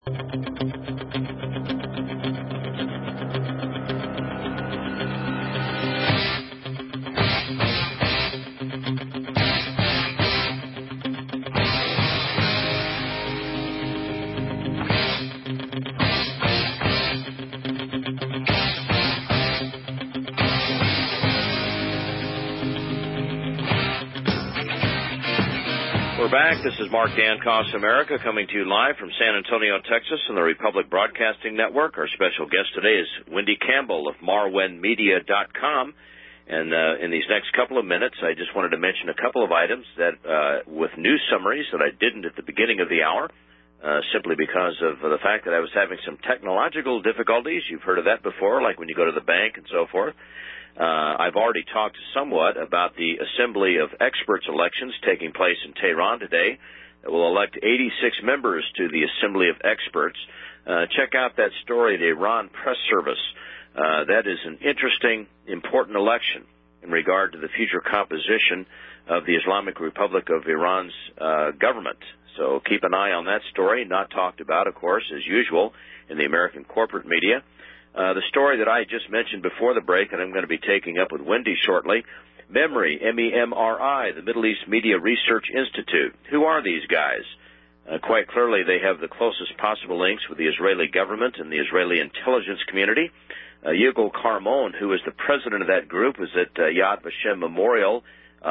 We're back. This is Mark Dankoff's America coming to you live from San Antonio, Texas on the Republic Broadcasting Network. Our special guest today is Wendy Campbell of MarwenMedia.com. And in these next couple of minutes, I just wanted to mention a couple of items that with news summaries that I didn't at the beginning of the hour, simply because of the fact that I was having some technological difficulties. You've heard of that before, like when you go to the bank and so forth. I've already talked somewhat about the Assembly of Experts elections taking place in Tehran today that will elect 86 members to the Assembly of Experts. Check out that story, the Iran Press Service. That is an interesting, important election in regard to the future composition of the Islamic Republic of Iran's government. So keep an eye on that story, not talked about, of course, as usual, in the American corporate media. The story that I just mentioned before the break, and I'm going to be taking up with Wendy shortly, MEMRI, M-E-M-R-I, the Middle East Media Research Institute. Who are these guys? Quite clearly, they have the closest possible links with the Israeli government and the Israeli intelligence community. Yigal Carmon, who is the president of that group, was at Yad Vashem Memorial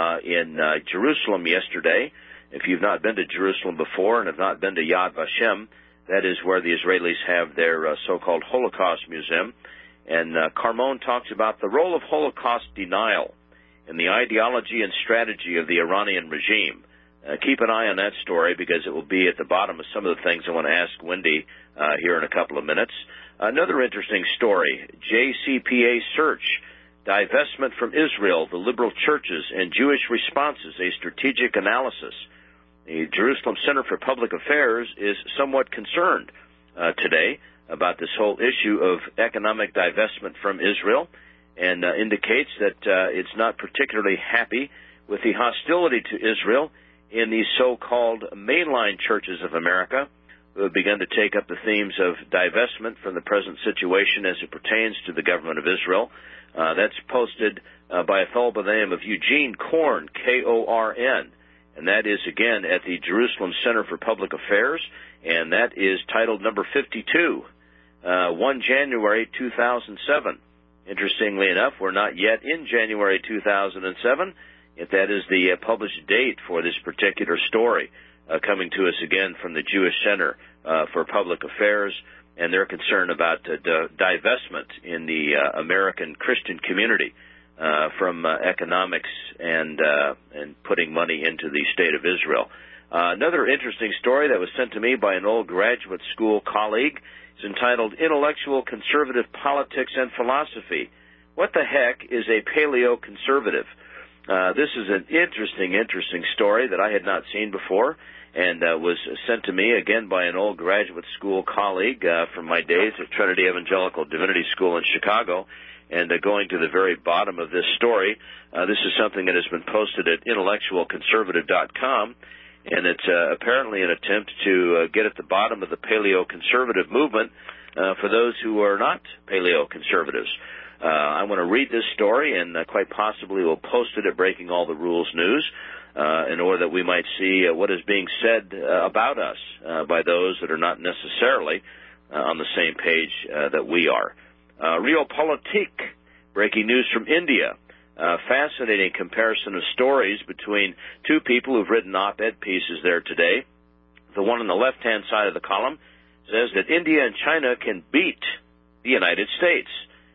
in Jerusalem yesterday. If you've not been to Jerusalem before and have not been to Yad Vashem, that is where the Israelis have their so-called Holocaust Museum. And Carmon talks about the role of Holocaust denial in the ideology and strategy of the Iranian regime. Keep an eye on that story because it will be at the bottom of some of the things I want to ask Wendy here in a couple of minutes. Another interesting story, JCPA Search, Divestment from Israel, the Liberal Churches, and Jewish Responses, a Strategic Analysis. The Jerusalem Center for Public Affairs is somewhat concerned today about this whole issue of economic divestment from Israel and indicates that it's not particularly happy with the hostility to Israel in the so-called mainline churches of America who have begun to take up the themes of divestment from the present situation as it pertains to the government of Israel. That's posted by a fellow by the name of Eugene Korn, K-O-R-N. And that is, again, at the Jerusalem Center for Public Affairs, and that is titled number 52, 1 January 2007. Interestingly enough, we're not yet in January 2007, yet that is the published date for this particular story, coming to us again from the Jewish Center for Public Affairs, and their concern about divestment in the American Christian community. From economics and putting money into the state of Israel. Another interesting story that was sent to me by an old graduate school colleague is entitled Intellectual Conservative Politics and Philosophy. What the heck is a paleo-conservative? This is an interesting story that I had not seen before and was sent to me again by an old graduate school colleague from my days at Trinity Evangelical Divinity School in Chicago. And going to the very bottom of this story, this is something that has been posted at intellectualconservative.com, and it's apparently an attempt to get at the bottom of the paleo-conservative movement for those who are not paleo-conservatives. I want to read this story, and quite possibly we'll post it at Breaking All the Rules News in order that we might see what is being said about us by those that are not necessarily on the same page that we are. Realpolitik, breaking news from India. Fascinating comparison of stories between two people who've written op-ed pieces there today. The one on the left-hand side of the column says that India and China can beat the United States.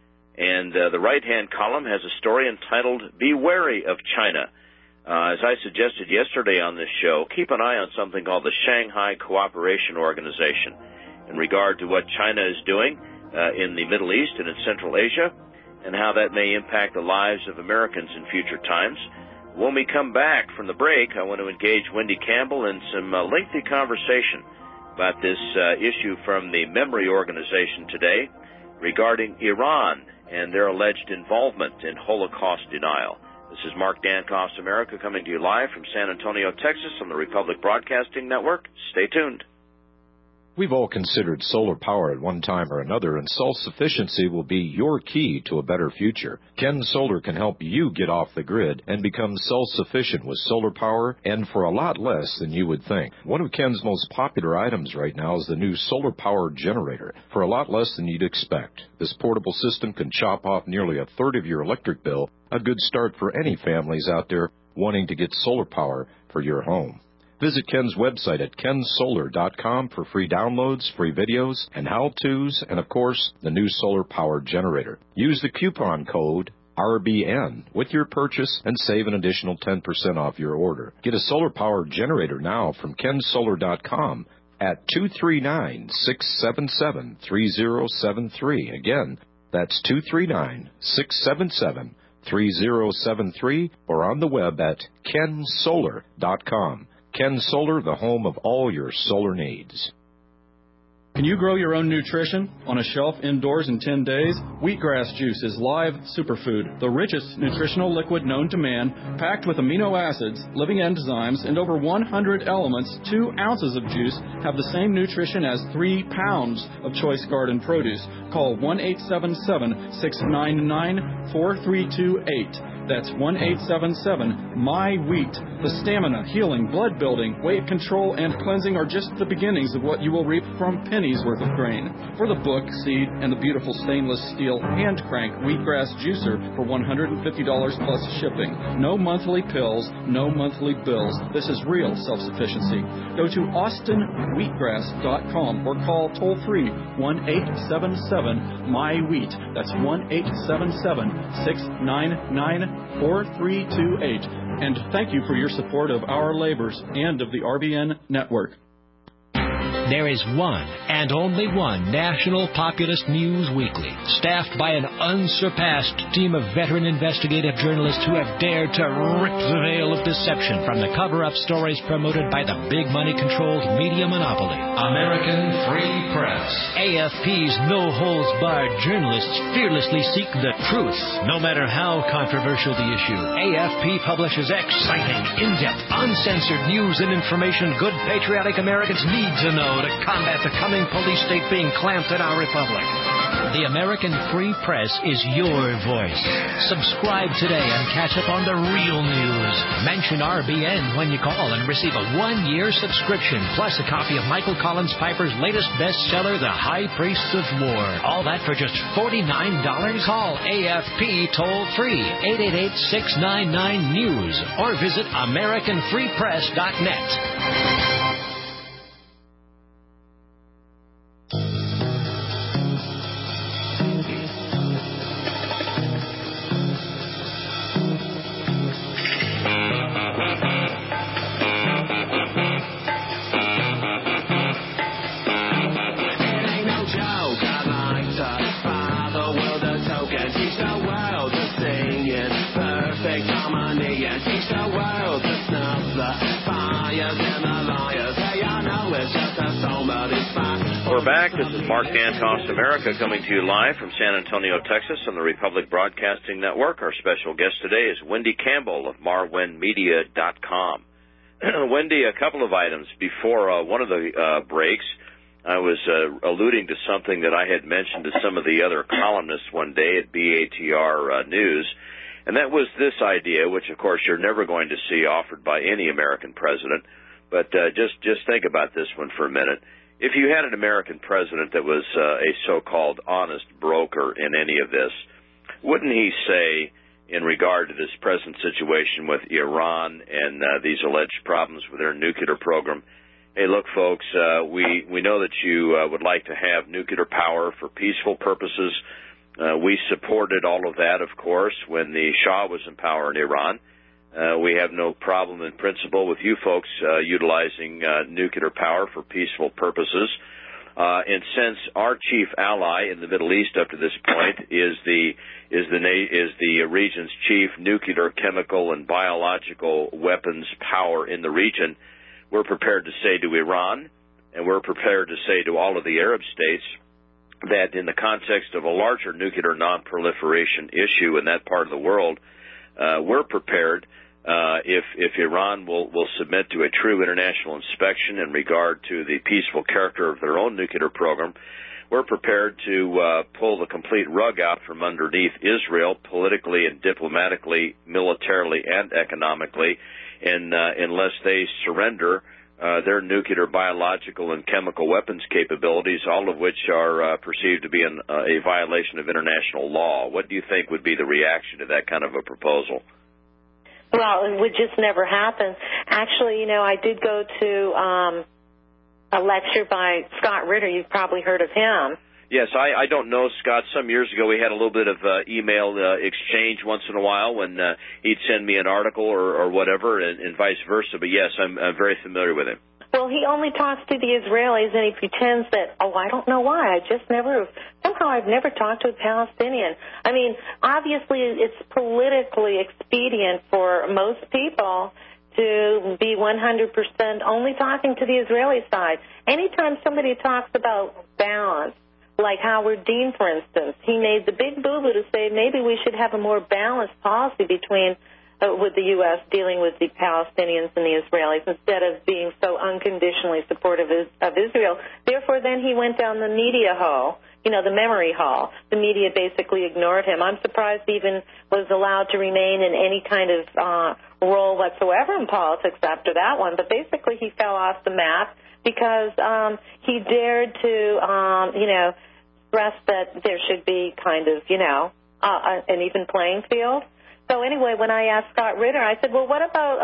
And the right-hand column has a story entitled, Be Wary of China. As I suggested yesterday on this show, keep an eye on something called the Shanghai Cooperation Organization in regard to what China is doing in the Middle East and in Central Asia, and how that may impact the lives of Americans in future times. When we come back from the break, I want to engage Wendy Campbell in some lengthy conversation about this issue from the MEMRI organization today regarding Iran and their alleged involvement in Holocaust denial. This is Mark Dankoff's America coming to you live from San Antonio, Texas on the Republic Broadcasting Network. Stay tuned. We've all considered solar power at one time or another, and self-sufficiency will be your key to a better future. Ken Solar can help you get off the grid and become self-sufficient with solar power, and for a lot less than you would think. One of Ken's most popular items right now is the new solar power generator, for a lot less than you'd expect. This portable system can chop off nearly a third of your electric bill, a good start for any families out there wanting to get solar power for your home. Visit Ken's website at kensolar.com for free downloads, free videos, and how-tos, and, of course, the new solar power generator. Use the coupon code RBN with your purchase and save an additional 10% off your order. Get a solar power generator now from kensolar.com at 239-677-3073. Again, that's 239-677-3073, or on the web at kensolar.com. Ken Solar, the home of all your solar needs. Can you grow your own nutrition on a shelf indoors in 10 days? Wheatgrass juice is live superfood, the richest nutritional liquid known to man, packed with amino acids, living enzymes, and over 100 elements. 2 ounces of juice have the same nutrition as 3 pounds of choice garden produce. Call 1-877-699-4328. That's 1-877-MY-WHEAT. The stamina, healing, blood building, weight control, and cleansing are just the beginnings of what you will reap from pennies worth of grain. For the book, seed, and the beautiful stainless steel hand crank wheatgrass juicer for $150 plus shipping. No monthly pills, no monthly bills. This is real self-sufficiency. Go to austinwheatgrass.com or call toll-free 1-877-MY-WHEAT. That's 1-877-699-4328. And thank you for your support of our labors and of the RBN network. There is one and only one national populist news weekly, staffed by an unsurpassed team of veteran investigative journalists who have dared to rip the veil of deception from the cover-up stories promoted by the big money-controlled media monopoly. American Free Press. AFP's no-holds-barred journalists fearlessly seek the truth, no matter how controversial the issue. AFP publishes exciting, in-depth, uncensored news and information good patriotic Americans need to know to combat the coming police state being clamped in our republic. The American Free Press is your voice. Subscribe today and catch up on the real news. Mention RBN when you call and receive a 1-year subscription, plus a copy of Michael Collins Piper's latest bestseller, The High Priests of War. All that for just $49. Call AFP toll-free, 888-699-NEWS, or visit AmericanFreePress.net. We're back. This is Mark Dancost America coming to you live from San Antonio, Texas on the Republic Broadcasting Network. Our special guest today is Wendy Campbell of MarWenMedia.com. Wendy, a couple of items. Before one of the breaks, I was alluding to something that I had mentioned to some of the other columnists one day at BATR News, and that was this idea, which, of course, you're never going to see offered by any American president, but just think about this one for a minute. If you had an American president that was a so-called honest broker in any of this, wouldn't he say, in regard to this present situation with Iran and these alleged problems with their nuclear program, hey, look, folks, we know that you would like to have nuclear power for peaceful purposes. We supported all of that, of course, when the Shah was in power in Iran. We have no problem in principle with you folks utilizing nuclear power for peaceful purposes. And since our chief ally in the Middle East up to this point is the region's chief nuclear, chemical, and biological weapons power in the region, we're prepared to say to Iran, and we're prepared to say to all of the Arab states, that in the context of a larger nuclear non-proliferation issue in that part of the world, we're prepared if Iran will submit to a true international inspection in regard to the peaceful character of their own nuclear program, we're prepared to pull the complete rug out from underneath Israel politically and diplomatically, militarily and economically, unless they surrender their nuclear, biological, and chemical weapons capabilities, all of which are perceived to be a violation of international law. What do you think would be the reaction to that kind of a proposal? Well, it would just never happen. Actually, I did go to a lecture by Scott Ritter. You've probably heard of him. Yes, I don't know Scott. Some years ago we had a little bit of email exchange once in a while when he'd send me an article or whatever, and vice versa. But yes, I'm very familiar with him. Well, he only talks to the Israelis, and he pretends that, I don't know why. Somehow I've never talked to a Palestinian. I mean, obviously it's politically expedient for most people to be 100% only talking to the Israeli side. Anytime somebody talks about balance, like Howard Dean, for instance, he made the big boo-boo to say maybe we should have a more balanced policy between with the U.S. dealing with the Palestinians and the Israelis instead of being so unconditionally supportive of Israel. Therefore, then he went down the media hole, the memory hole. The media basically ignored him. I'm surprised he even was allowed to remain in any kind of role whatsoever in politics after that one. But basically he fell off the map because he dared to, stress that there should be kind of, an even playing field. So anyway, when I asked Scott Ritter, I said, well, what about,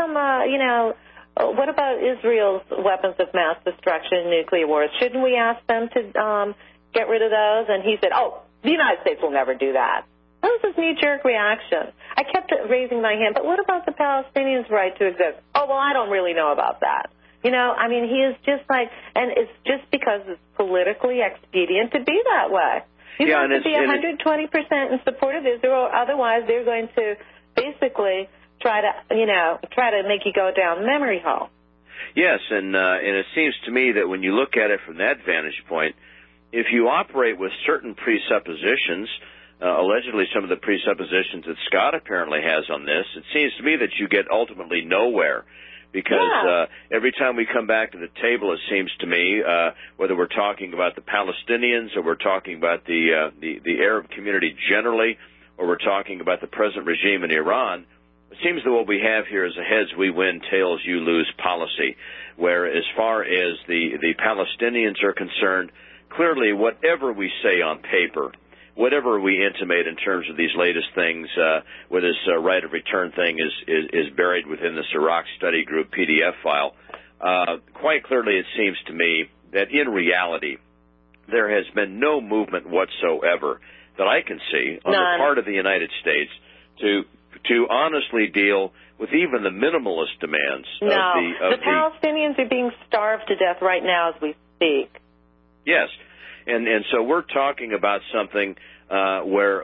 what about Israel's weapons of mass destruction and nuclear wars? Shouldn't we ask them to get rid of those? And he said, the United States will never do that. That was his knee-jerk reaction. I kept raising my hand, but what about the Palestinians' right to exist? I don't really know about that. He is just like, and it's just because it's politically expedient to be that way. You have to be 120% in support of Israel, otherwise they're going to basically try to make you go down memory hole. Yes, and it seems to me that when you look at it from that vantage point, if you operate with certain presuppositions, allegedly some of the presuppositions that Scott apparently has on this, it seems to me that you get ultimately nowhere. Because every time we come back to the table, it seems to me, whether we're talking about the Palestinians or we're talking about the Arab community generally, or we're talking about the present regime in Iran, it seems that what we have here is a heads we win, tails you lose policy, where as far as the Palestinians are concerned, clearly whatever we say on paper, whatever we intimate in terms of these latest things, where this right of return thing is buried within this Iraq Study Group PDF file, quite clearly it seems to me that in reality there has been no movement whatsoever that I can see on the part of the United States to honestly deal with even the minimalist demands of the Palestinians are being starved to death right now as we speak. Yes. And so we're talking about something where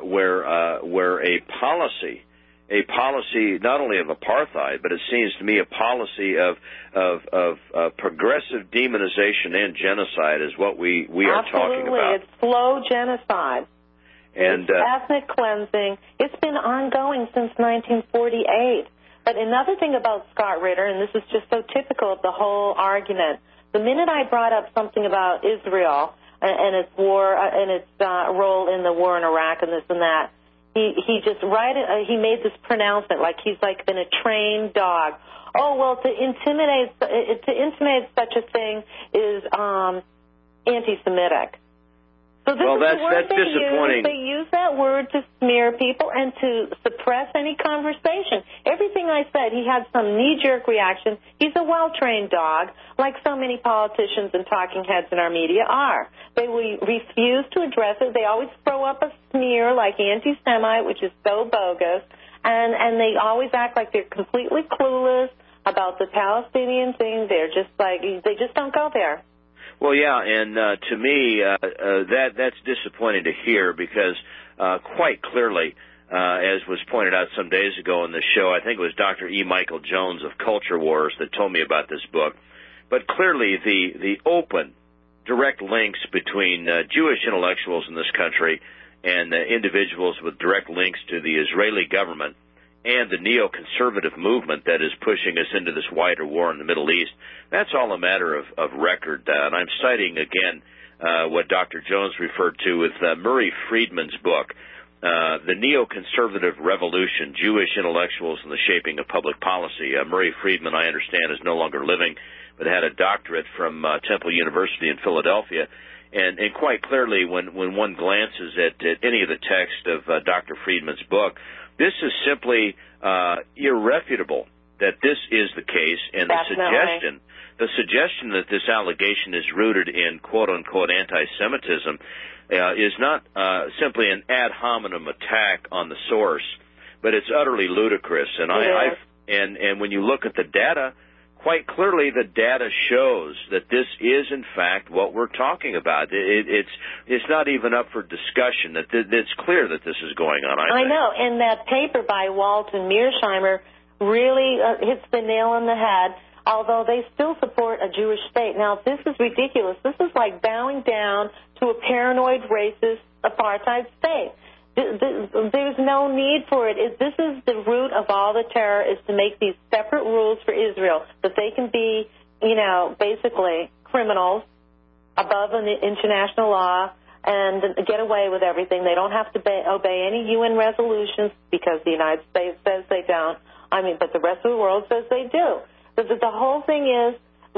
a policy not only of apartheid, but it seems to me a policy of progressive demonization and genocide is what we are talking about. Absolutely, it's slow genocide. And ethnic cleansing. It's been ongoing since 1948. But another thing about Scott Ritter, and this is just so typical of the whole argument, the minute I brought up something about Israel and its war and its role in the war in Iraq and this and that, he just he made this pronouncement like he's like been a trained dog. To intimidate such a thing is anti-Semitic. So this is the word they disappointing. use. They use that word to smear people and to suppress any conversation. Everything I said, he had some knee-jerk reaction. He's a well-trained dog, like so many politicians and talking heads in our media are. They will refuse to address it. They always throw up a smear like anti-Semite, which is so bogus, and they always act like they're completely clueless about the Palestinian thing. They're just like, they just don't go there. Well, yeah, and to me, that's disappointing to hear because quite clearly, as was pointed out some days ago on the show, I think it was Dr. E. Michael Jones of Culture Wars that told me about this book, but clearly the open, direct links between Jewish intellectuals in this country and individuals with direct links to the Israeli government and the neoconservative movement that is pushing us into this wider war in the Middle East. That's all a matter of record. And I'm citing, again, what Dr. Jones referred to with Murray Friedman's book, The Neoconservative Revolution, Jewish Intellectuals and the Shaping of Public Policy. Murray Friedman, I understand, is no longer living, but had a doctorate from Temple University in Philadelphia. And quite clearly, when one glances at any of the text of Dr. Friedman's book, this is simply irrefutable that this is the case, and the suggestion that this allegation is rooted in quote-unquote anti-Semitism is not simply an ad hominem attack on the source, but it's utterly ludicrous. And and when you look at the data, quite clearly the data shows that this is, in fact, what we're talking about. It's not even up for discussion. It's clear that this is going on, I think. know, and that paper by Walton Mearsheimer really hits the nail on the head, although they still support a Jewish state. Now, this is ridiculous. This is like bowing down to a paranoid, racist, apartheid state. There's no need for it. This is the root of all the terror, is to make these separate rules for Israel, that they can be, basically criminals above an international law and get away with everything. They don't have to obey any UN resolutions because the United States says they don't. But the rest of the world says they do. The whole thing is,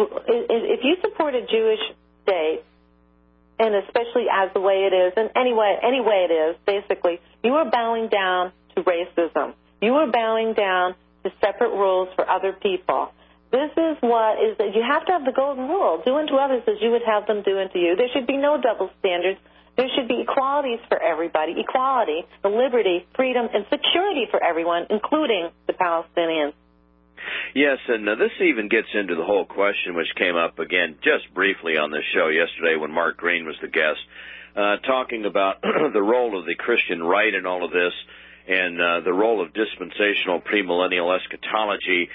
if you support a Jewish state, and especially as the way it is, and any way it is, basically, you are bowing down to racism. You are bowing down to separate rules for other people. This is what is, you have to have the golden rule. Do unto others as you would have them do unto you. There should be no double standards. There should be equalities for everybody, equality, liberty, freedom, and security for everyone, including the Palestinians. Yes, and this even gets into the whole question which came up, again, just briefly on this show yesterday when Mark Green was the guest, talking about the role of the Christian right in all of this and the role of dispensational premillennial eschatology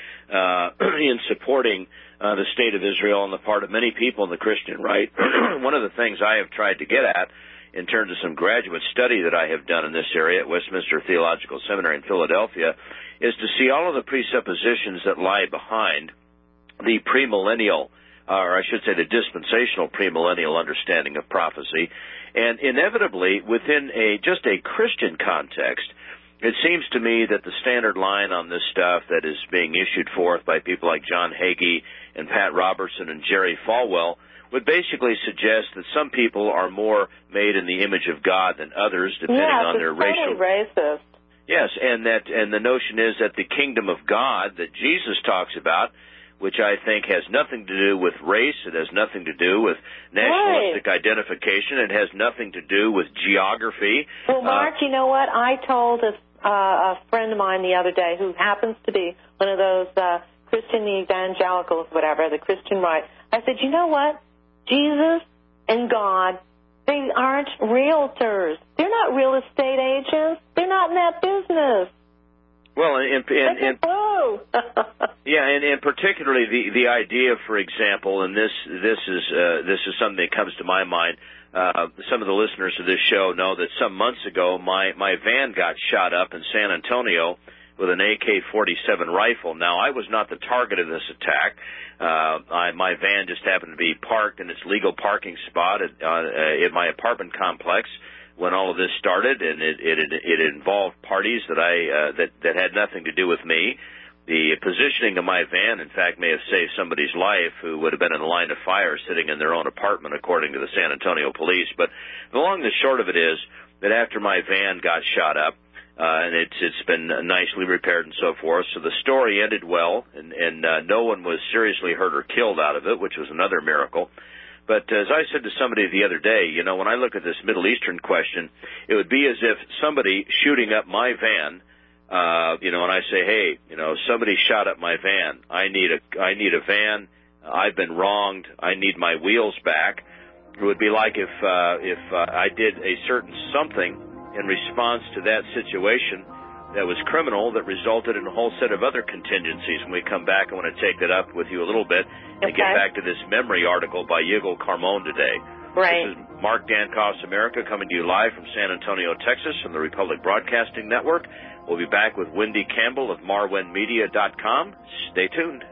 in supporting the state of Israel on the part of many people in the Christian right. One of the things I have tried to get at in terms of some graduate study that I have done in this area at Westminster Theological Seminary in Philadelphia is to see all of the presuppositions that lie behind the premillennial, or I should say the dispensational premillennial understanding of prophecy. And inevitably, within just a Christian context, it seems to me that the standard line on this stuff that is being issued forth by people like John Hagee and Pat Robertson and Jerry Falwell would basically suggest that some people are more made in the image of God than others, depending on their racial. Racist. Yes, and the notion is that the kingdom of God that Jesus talks about, which I think has nothing to do with race, it has nothing to do with nationalistic identification, it has nothing to do with geography. Well, Mark, you know what? I told a friend of mine the other day who happens to be one of those Christian evangelicals, whatever, the Christian right. I said, you know what? Jesus and God, they aren't realtors. They're not real estate agents. They're not in that business. Well, and particularly the idea, for example, and this is something that comes to my mind. Some of the listeners of this show know that some months ago my van got shot up in San Antonio with an AK-47 rifle. Now, I was not the target of this attack. My van just happened to be parked in its legal parking spot at my apartment complex when all of this started, and it involved parties that had nothing to do with me. The positioning of my van, in fact, may have saved somebody's life who would have been in a line of fire sitting in their own apartment, according to the San Antonio police. But the long and the short of it is that after my van got shot up, and it's been nicely repaired and so forth, so the story ended well, and no one was seriously hurt or killed out of it, which was another miracle. But as I said to somebody the other day, when I look at this Middle Eastern question, it would be as if somebody shooting up my van, and I say, hey, somebody shot up my van. I need a van. I've been wronged. I need my wheels back. It would be like if I did a certain something in response to that situation that was criminal, that resulted in a whole set of other contingencies. When we come back, I want to take that up with you a little bit and get back to this memory article by Yigal Carmon today. Right. Mark Dankoff's America, coming to you live from San Antonio, Texas, from the Republic Broadcasting Network. We'll be back with Wendy Campbell of MarwenMedia.com. Stay tuned.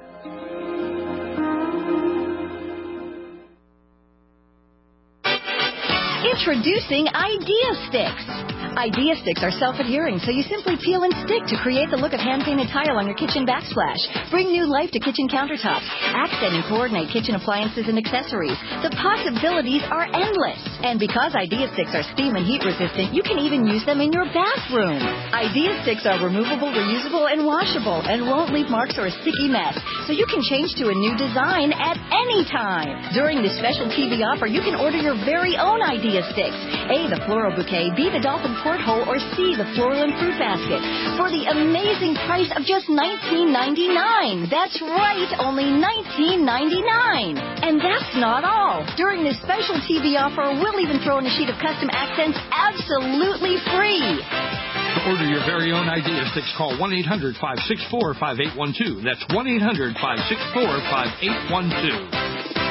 Introducing Idea Sticks. Idea Sticks are self-adhering, so you simply peel and stick to create the look of hand-painted tile on your kitchen backsplash. Bring new life to kitchen countertops. Accent and coordinate kitchen appliances and accessories. The possibilities are endless. And because Idea Sticks are steam and heat resistant, you can even use them in your bathroom. Idea Sticks are removable, reusable, and washable, and won't leave marks or a sticky mess, so you can change to a new design at any time. During this special TV offer, you can order your very own Idea Sticks. A, the floral bouquet, B, the dolphin porthole, or C, the floral and fruit basket, for the amazing price of just $19.99. That's right, only $19.99. And that's not all. During this special TV offer, we'll even throw in a sheet of custom accents absolutely free. To order your very own Idea Sticks, call 1-800-564-5812. That's 1-800-564-5812.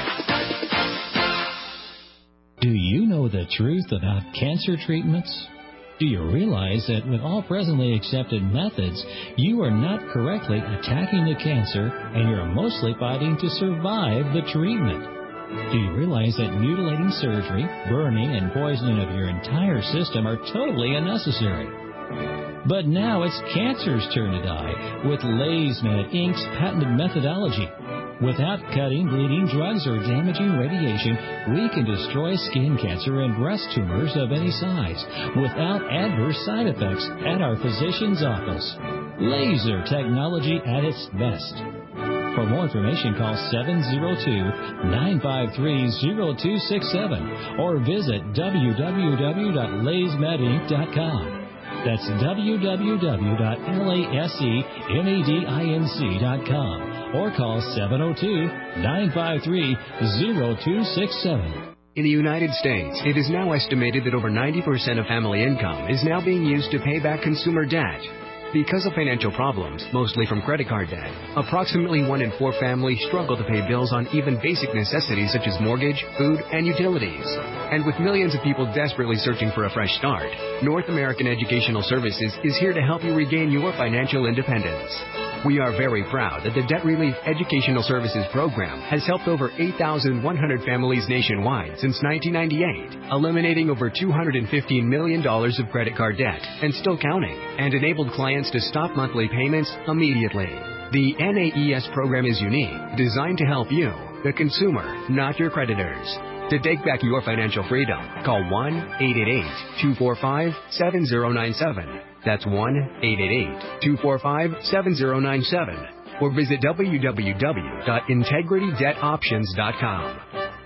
Do you know the truth about cancer treatments? Do you realize that with all presently accepted methods, you are not correctly attacking the cancer and you're mostly fighting to survive the treatment? Do you realize that mutilating surgery, burning, and poisoning of your entire system are totally unnecessary? But now it's cancer's turn to die with LazyMed Inc.'s patented methodology. Without cutting, bleeding, drugs, or damaging radiation, we can destroy skin cancer and breast tumors of any size without adverse side effects at our physician's office. Laser technology at its best. For more information, call 702-953-0267 or visit www.lazymedinc.com. That's www.lasemedinc.com or call 702-953-0267. In the United States, it is now estimated that over 90% of family income is now being used to pay back consumer debt. Because of financial problems, mostly from credit card debt, approximately 1 in 4 families struggle to pay bills on even basic necessities such as mortgage, food, and utilities. And with millions of people desperately searching for a fresh start, North American Educational Services is here to help you regain your financial independence. We are very proud that the Debt Relief Educational Services Program has helped over 8,100 families nationwide since 1998, eliminating over $215 million of credit card debt and still counting, and enabled clients to stop monthly payments immediately. The NAES program is unique, designed to help you, the consumer, not your creditors. To take back your financial freedom, call 1-888-245-7097. That's 1-888-245-7097. Or visit www.integritydebtoptions.com.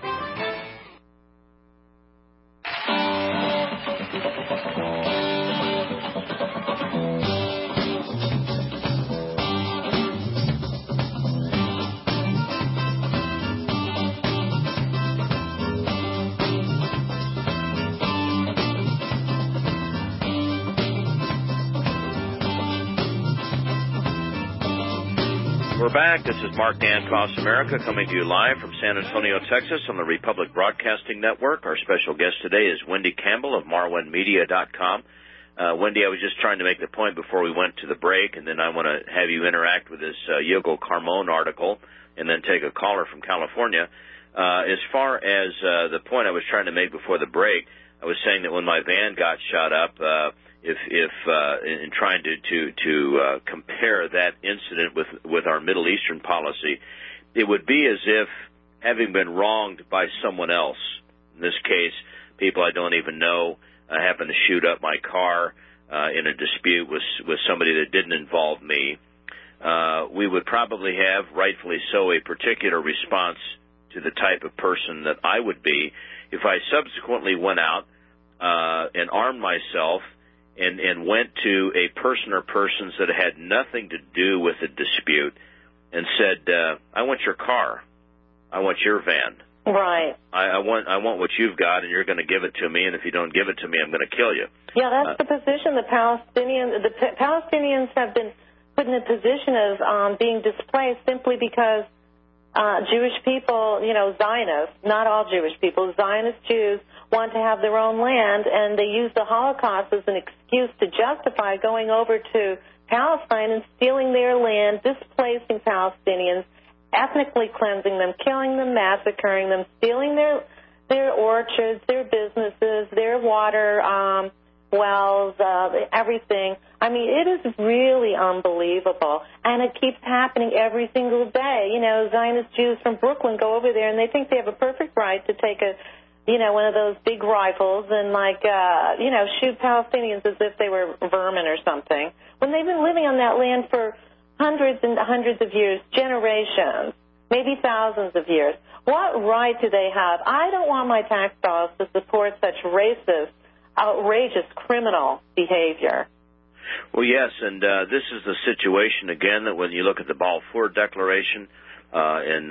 We're back. This is Mark Dankoff's America, coming to you live from San Antonio, Texas, on the Republic Broadcasting Network. Our special guest today is Wendy Campbell of MarwenMedia.com. Wendy, I was just trying to make the point before we went to the break, and then I want to have you interact with this Yogo Carmone article and then take a caller from California. As far as the point I was trying to make before the break, I was saying that when my van got shot up, if in trying to compare that incident with our Middle Eastern policy, it would be as if having been wronged by someone else, in this case, people I don't even know, happened to shoot up my car in a dispute with somebody that didn't involve me, we would probably have, rightfully so, a particular response to the type of person that I would be if I subsequently went out and armed myself and went to a person or persons that had nothing to do with the dispute and said, I want your car. I want your van. Right. I want what you've got, and you're going to give it to me, and if you don't give it to me, I'm going to kill you. Yeah, that's the position the Palestinians have been put in a position of being displaced simply because Jewish people, Zionists, not all Jewish people, Zionist Jews want to have their own land, and they use the Holocaust as an excuse to justify going over to Palestine and stealing their land, displacing Palestinians, ethnically cleansing them, killing them, massacring them, stealing their orchards, their businesses, their water wells, everything. I mean, it is really unbelievable, and it keeps happening every single day. You know, Zionist Jews from Brooklyn go over there, and they think they have a perfect right to take one of those big rifles and, shoot Palestinians as if they were vermin or something, when they've been living on that land for hundreds and hundreds of years, generations, maybe thousands of years. What right do they have? I don't want my tax dollars to support such racist, outrageous criminal behavior. Well, yes, and this is the situation, again, that when you look at the Balfour Declaration in,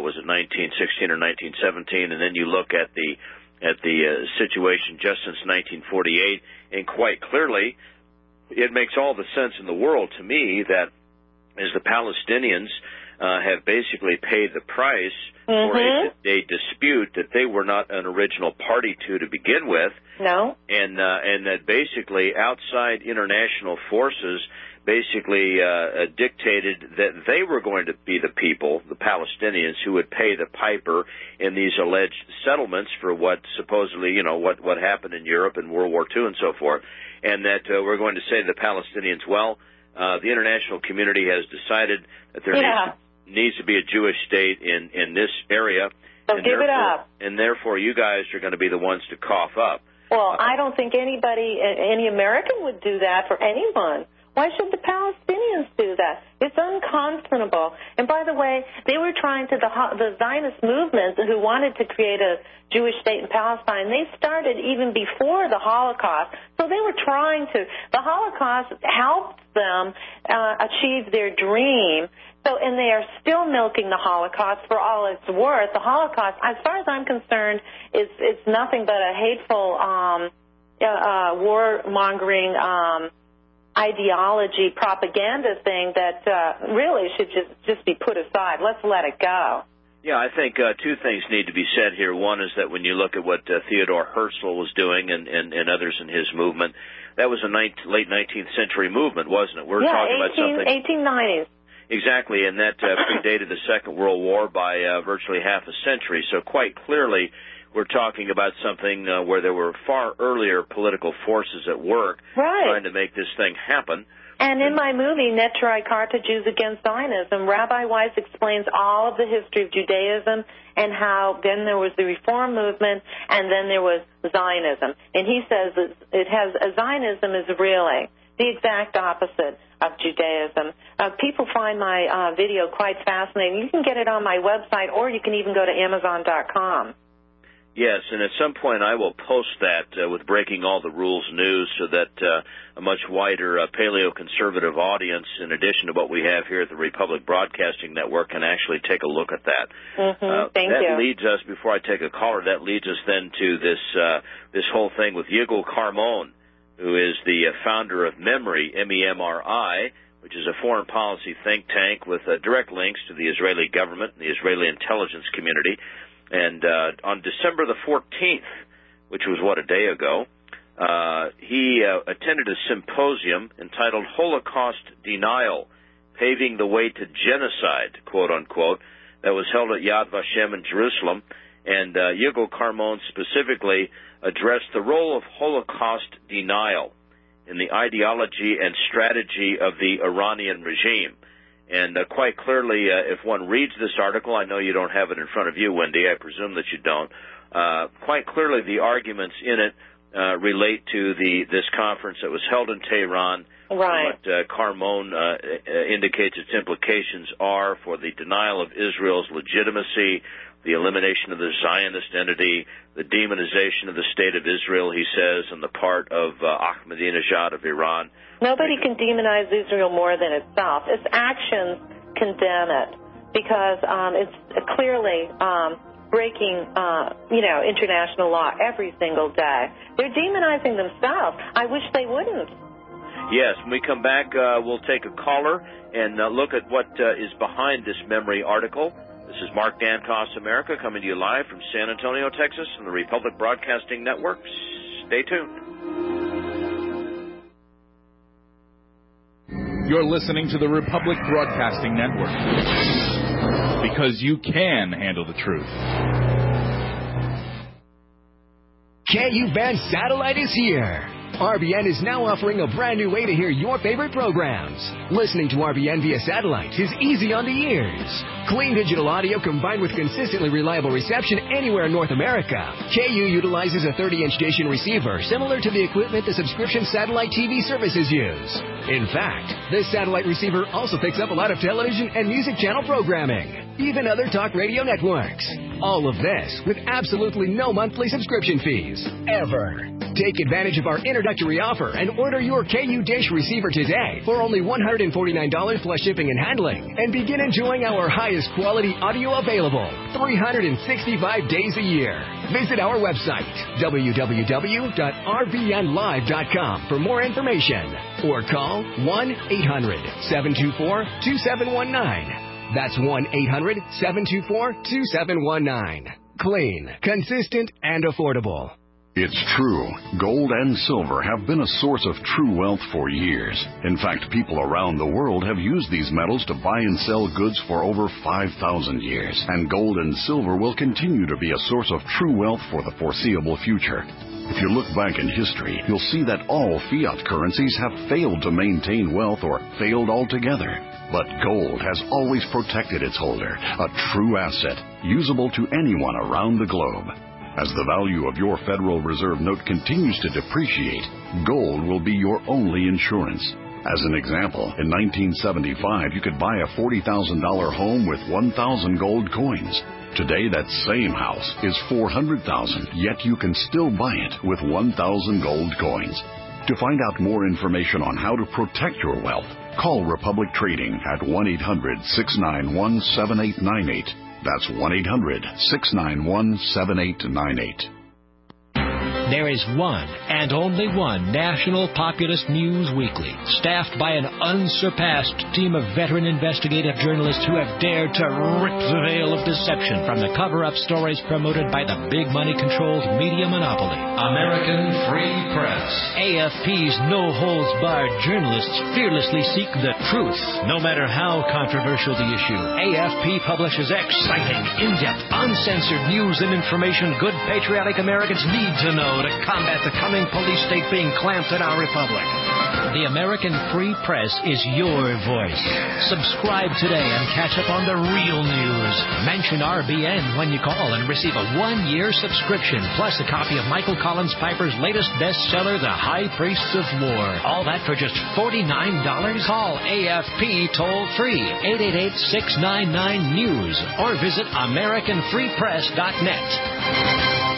1916 or 1917, and then you look at the situation just since 1948, and quite clearly it makes all the sense in the world to me that as the Palestinians have basically paid the price for a dispute that they were not an original party to begin with. No. And that basically outside international forces basically dictated that they were going to be the people, the Palestinians, who would pay the piper in these alleged settlements for what supposedly, what happened in Europe in World War II and so forth. And that we're going to say to the Palestinians, well, the international community has decided that there needs to be a Jewish state in this area. So give it up. And therefore, you guys are going to be the ones to cough up. Well, I don't think any American would do that for anyone. Why should the Palestinians do that? It's unconscionable. And by the way, they were trying to, the Zionist movement who wanted to create a Jewish state in Palestine, they started even before the Holocaust. So they were trying to, the Holocaust helped them achieve their dream. So, and they are still milking the Holocaust for all it's worth. The Holocaust, as far as I'm concerned, it's nothing but a hateful war-mongering ideology, propaganda thing that really should just be put aside. Let's let it go. Yeah, I think two things need to be said here. One is that when you look at what Theodore Herzl was doing and others in his movement, that was a late 19th century movement, wasn't it? We're talking about something 1890s. Exactly, and that predated the Second World War by virtually half a century. So quite clearly, we're talking about something where there were far earlier political forces at work trying to make this thing happen. And in my movie, Neturei Karta, Jews Against Zionism, Rabbi Weiss explains all of the history of Judaism and how then there was the Reform movement and then there was Zionism. And he says Zionism is really the exact opposite of Judaism. People find my video quite fascinating. You can get it on my website, or you can even go to Amazon.com. Yes, and at some point I will post that with Breaking All the Rules news so that a much wider paleo-conservative audience, in addition to what we have here at the Republic Broadcasting Network, can actually take a look at that. Thank you. That leads us, before I take a caller, that leads us then to this whole thing with Yigal Carmon, who is the founder of MEMRI, MEMRI, which is a foreign policy think tank with direct links to the Israeli government and the Israeli intelligence community. And on December the 14th, which was, a day ago, he attended a symposium entitled Holocaust Denial, Paving the Way to Genocide, quote unquote, that was held at Yad Vashem in Jerusalem. And Yigal Carmon specifically addressed the role of Holocaust denial in the ideology and strategy of the Iranian regime. And quite clearly, if one reads this article, I know you don't have it in front of you, Wendy, I presume that you don't, quite clearly the arguments in it relate to this conference that was held in Tehran. Right. What Carmon indicates its implications are for the denial of Israel's legitimacy, the elimination of the Zionist entity, the demonization of the State of Israel, he says, on the part of Ahmadinejad of Iran. Nobody can demonize Israel more than itself. Its actions condemn it because it's clearly breaking, international law every single day. They're demonizing themselves. I wish they wouldn't. Yes, when we come back, we'll take a caller and look at what is behind this MEMRI article, this This is Mark Dancos, America, coming to you live from San Antonio, Texas, on the Republic Broadcasting Network. Stay tuned. You're listening to the Republic Broadcasting Network, because you can handle the truth. KU Band Satellite is here. RBN is now offering a brand new way to hear your favorite programs. Listening to RBN via satellite is easy on the ears. Clean digital audio combined with consistently reliable reception anywhere in North America. KU utilizes a 30-inch dish and receiver similar to the equipment the subscription satellite TV services use. In fact, this satellite receiver also picks up a lot of television and music channel programming, even other talk radio networks. All of this with absolutely no monthly subscription fees, ever. Take advantage of our introductory offer and order your KU Dish receiver today for only $149 plus shipping and handling, and begin enjoying our highest quality audio available 365 days a year. Visit our website, www.rbnlive.com, for more information, or call 1-800-724-2719. That's 1-800-724-2719. Clean, consistent, and affordable. It's true. Gold and silver have been a source of true wealth for years. In fact, people around the world have used these metals to buy and sell goods for over 5,000 years. And gold and silver will continue to be a source of true wealth for the foreseeable future. If you look back in history, you'll see that all fiat currencies have failed to maintain wealth or failed altogether. But gold has always protected its holder, a true asset, usable to anyone around the globe. As the value of your Federal Reserve note continues to depreciate, gold will be your only insurance. As an example, in 1975, you could buy a $40,000 home with 1,000 gold coins. Today, that same house is $400,000, yet you can still buy it with 1,000 gold coins. To find out more information on how to protect your wealth, call Republic Trading at 1-800-691-7898. That's 1-800-691-7898. There is one and only one national populist news weekly, staffed by an unsurpassed team of veteran investigative journalists who have dared to rip the veil of deception from the cover-up stories promoted by the big money-controlled media monopoly. American Free Press. AFP's no-holds-barred journalists fearlessly seek the truth, no matter how controversial the issue. AFP publishes exciting, in-depth, uncensored news and information good patriotic Americans need to know to combat the coming police state being clamped in our republic. The American Free Press is your voice. Subscribe today and catch up on the real news. Mention RBN when you call and receive a 1-year subscription, plus a copy of Michael Collins Piper's latest bestseller, The High Priests of War. All that for just $49? Call AFP toll-free, 888-699-NEWS, or visit AmericanFreePress.net.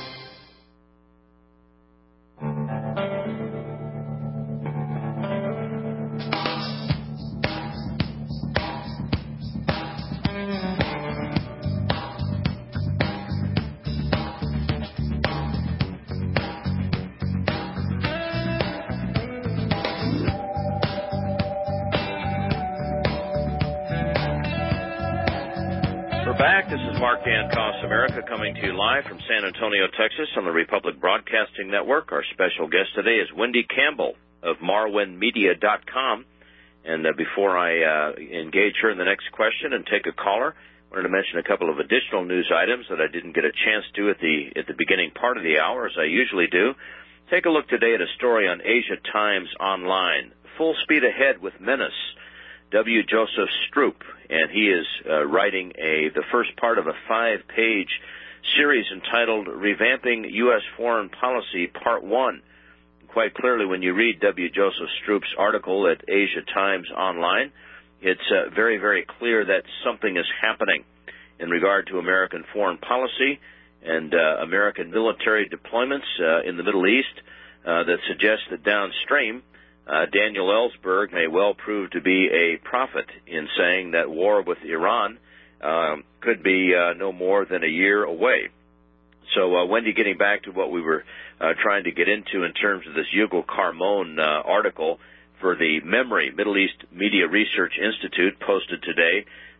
This is Mark Dancos, America, coming to you live from San Antonio, Texas, on the Republic Broadcasting Network. Our special guest today is Wendy Campbell of MarwenMedia.com. And before I engage her in the next question and take a caller, I wanted to mention a couple of additional news items that I didn't get a chance to at the beginning part of the hour, as I usually do. Take a look today at a story on Asia Times Online. Full speed ahead with menace. W. Joseph Stroop, and he is writing the first part of a 5-page series entitled Revamping U.S. Foreign Policy, Part 1. Quite clearly, when you read W. Joseph Stroop's article at Asia Times Online, it's very, very clear that something is happening in regard to American foreign policy and American military deployments in the Middle East that suggests that downstream, Daniel Ellsberg may well prove to be a prophet in saying that war with Iran could be no more than a year away. So, Wendy, getting back to what we were trying to get into in terms of this Yugal Carmon article for the MEMRI, Middle East Media Research Institute, posted today,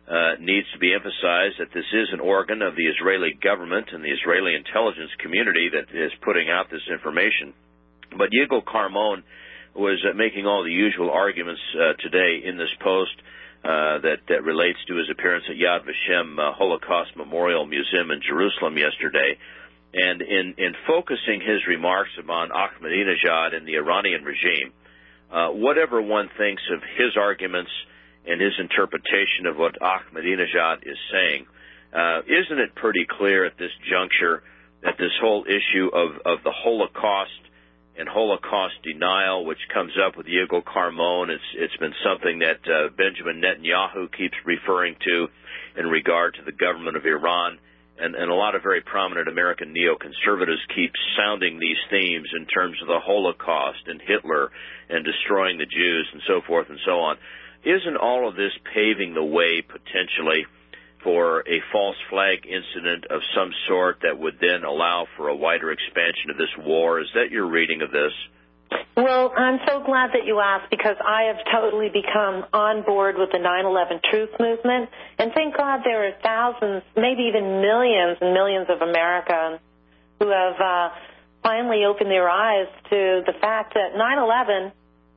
needs to be emphasized that this is an organ of the Israeli government and the Israeli intelligence community that is putting out this information. But Yigal Carmon was making all the usual arguments today in this post that relates to his appearance at Yad Vashem Holocaust Memorial Museum in Jerusalem yesterday. And in focusing his remarks upon Ahmadinejad and the Iranian regime, whatever one thinks of his arguments and his interpretation of what Ahmadinejad is saying, isn't it pretty clear at this juncture that this whole issue of the Holocaust and Holocaust denial, which comes up with Yigal Carmon, it's been something that Benjamin Netanyahu keeps referring to in regard to the government of Iran, and a lot of very prominent American neoconservatives keep sounding these themes in terms of the Holocaust and Hitler and destroying the Jews and so forth and so on. Isn't all of this paving the way potentially for a false flag incident of some sort that would then allow for a wider expansion of this war? Is that your reading of this? Well, I'm so glad that you asked, because I have totally become on board with the 9/11 Truth movement. And thank God there are thousands, maybe even millions and millions of Americans who have finally opened their eyes to the fact that 9/11,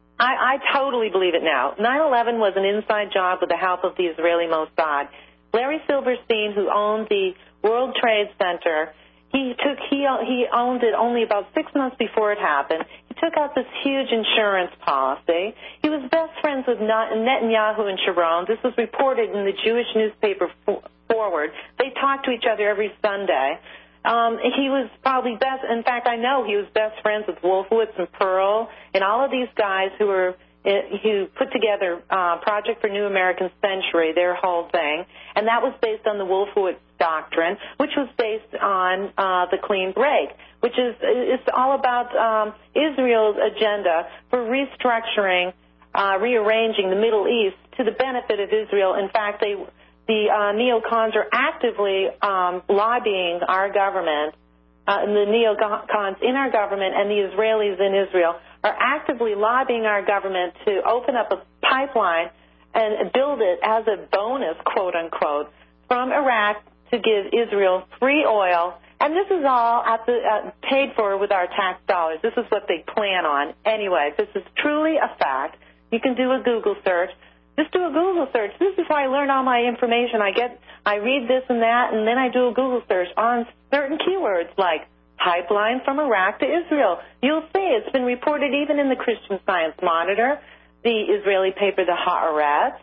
I totally believe it now. 9/11 was an inside job with the help of the Israeli Mossad. Larry Silverstein, who owned the World Trade Center, he owned it only about 6 months before it happened. He took out this huge insurance policy. He was best friends with Netanyahu and Sharon. This was reported in the Jewish newspaper Forward. They talked to each other every Sunday. He was probably best, in fact, I know he was best friends with Wolfowitz and Pearl and all of these guys who put together Project for New American Century, their whole thing. And that was based on the Wolfowitz doctrine, which was based on the clean break, which is it's all about Israel's agenda for restructuring, rearranging the Middle East to the benefit of Israel. In fact, the neocons are actively lobbying our government, and the neocons in our government and the Israelis in Israel are actively lobbying our government to open up a pipeline and build it as a bonus, quote unquote, from Iraq to give Israel free oil. And this is all paid for with our tax dollars. This is what they plan on. Anyway, this is truly a fact. You can do a Google search. Just do a Google search. This is how I learn all my information. I read this and that, and then I do a Google search on certain keywords like pipeline from Iraq to Israel. You'll see it's been reported even in the Christian Science Monitor, the Israeli paper, the Haaretz,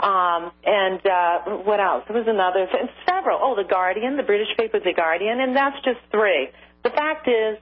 and what else? There was another, several. Oh, the Guardian, the British paper, the Guardian, and that's just three. The fact is,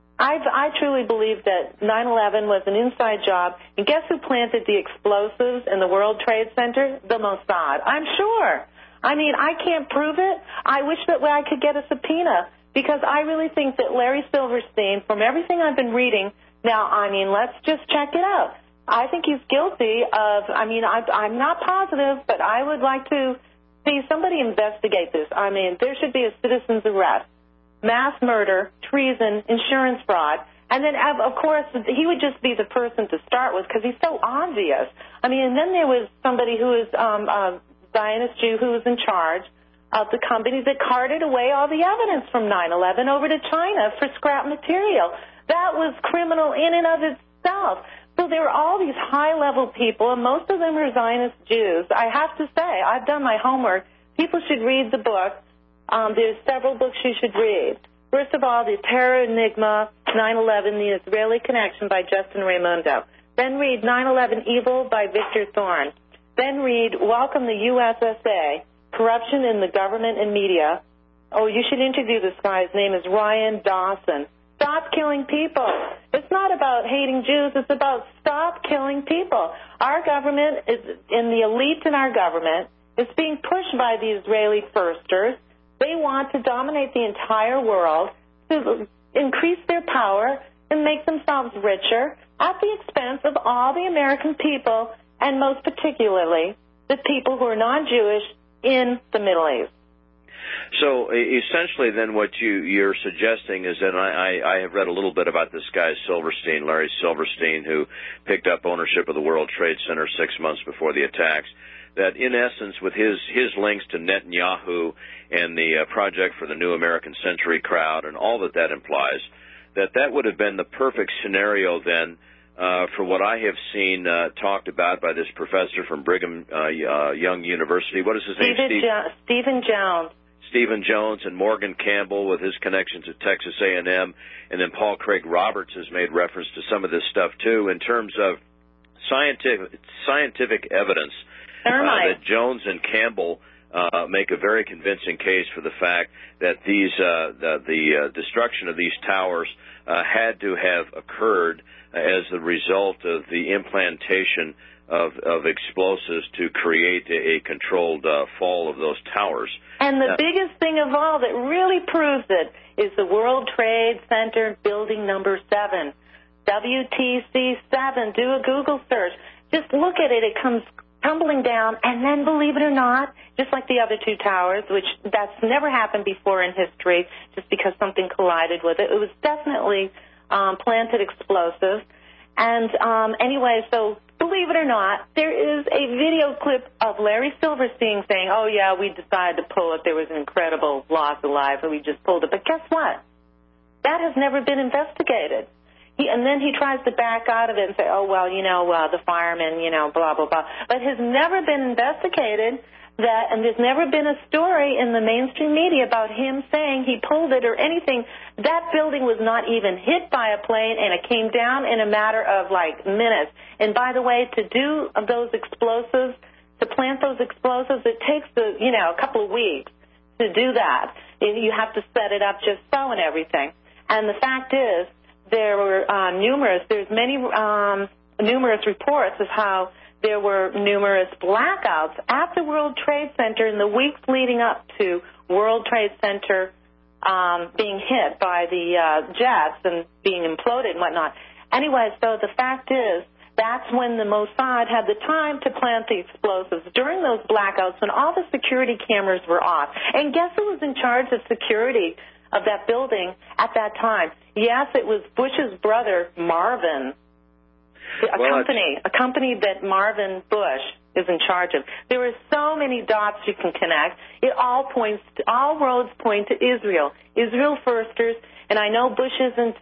I truly believe that 9/11 was an inside job. And guess who planted the explosives in the World Trade Center? The Mossad. I'm sure. I mean, I can't prove it. I wish that I could get a subpoena, because I really think that Larry Silverstein, from everything I've been reading, now, I mean, let's just check it out. I think he's guilty of, I'm not positive, but I would like to see somebody investigate this. I mean, there should be a citizen's arrest. Mass murder, treason, insurance fraud, and then, of course, he would just be the person to start with because he's so obvious. I mean, and then there was somebody who was a Zionist Jew who was in charge of the companies that carted away all the evidence from 9/11 over to China for scrap material. That was criminal in and of itself. So there were all these high-level people, and most of them were Zionist Jews. I have to say, I've done my homework. People should read the book. There's several books you should read. First of all, The Terror Enigma, 9/11, The Israeli Connection by Justin Raimundo. Then read 9/11 Evil by Victor Thorne. Then read Welcome the USSA, Corruption in the Government and Media. Oh, you should interview this guy. His name is Ryan Dawson. Stop killing people. It's not about hating Jews. It's about stop killing people. Our government is, in the elite in our government, is being pushed by the Israeli firsters. They want to dominate the entire world, to increase their power and make themselves richer at the expense of all the American people, and most particularly the people who are non-Jewish in the Middle East. So essentially then what you're suggesting is that I have read a little bit about this guy Silverstein, Larry Silverstein, who picked up ownership of the World Trade Center 6 months before the attacks. that in essence, with his links to Netanyahu and the Project for the New American Century crowd and all that implies, that would have been the perfect scenario then for what I have seen talked about by this professor from Brigham Young University. What is his name? Stephen Jones. Stephen Jones and Morgan Campbell with his connections at Texas A&M, and then Paul Craig Roberts has made reference to some of this stuff too in terms of scientific evidence that Jones and Campbell make a very convincing case for the fact that the destruction of these towers had to have occurred as a result of the implantation of explosives to create a controlled fall of those towers. And the biggest thing of all that really proves it is the World Trade Center building number 7, WTC 7. Do a Google search. Just look at it. It comes tumbling down, and then, believe it or not, just like the other 2 towers, which that's never happened before in history, just because something collided with it. It was definitely planted explosives. And anyway, so believe it or not, there is a video clip of Larry Silverstein saying, oh, yeah, we decided to pull it. There was an incredible loss of life, and we just pulled it. But guess what? That has never been investigated. And then he tries to back out of it and say, oh, well, the firemen, blah, blah, blah. But it has never been investigated and there's never been a story in the mainstream media about him saying he pulled it or anything. That building was not even hit by a plane, and it came down in a matter of, minutes. And by the way, to do those explosives, to plant those explosives, it takes, a couple of weeks to do that. You have to set it up just so and everything. And the fact is, there were numerous reports of how there were numerous blackouts at the World Trade Center in the weeks leading up to World Trade Center being hit by the jets and being imploded and whatnot. Anyway, so the fact is, that's when the Mossad had the time to plant the explosives, during those blackouts when all the security cameras were off. And guess who was in charge of security of that building at that time? Yes, it was Bush's brother, Marvin, a company that Marvin Bush is in charge of. There are so many dots you can connect. All roads point to Israel. Israel firsters, and I know Bush isn't,